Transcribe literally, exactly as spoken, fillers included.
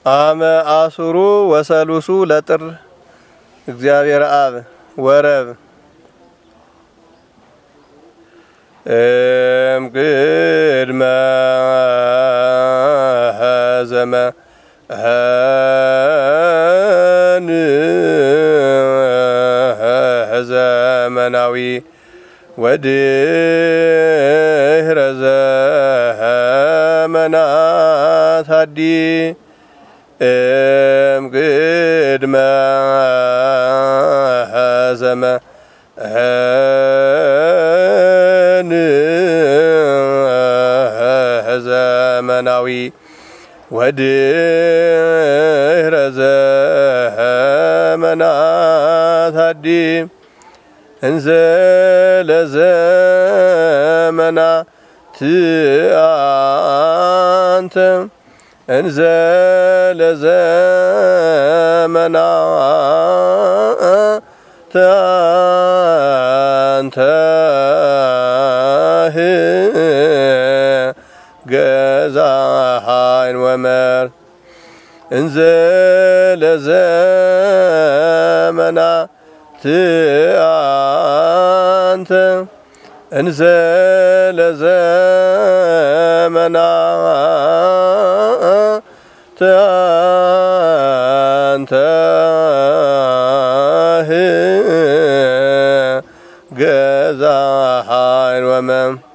አመ አሱሩ ወሰሉሱ ለጥር እግዚአብሔር አብ ወረብ እም ቅድመ ዘመ ሀን ዘመናዊ ወድህረ ዘመናት ሀዲ እም ቅድመ ዘመ ሀን ዘመናዊ ወድህረ ዘመናት ሀዲ እንዘ ለዘመናት አንተ እንዘ ለዘመናት አንተ ገዛሃይን ወመር እንዘ ለዘመናት አንተ እንዘ ለዘመናት አንተ ገዛሃይን ወመር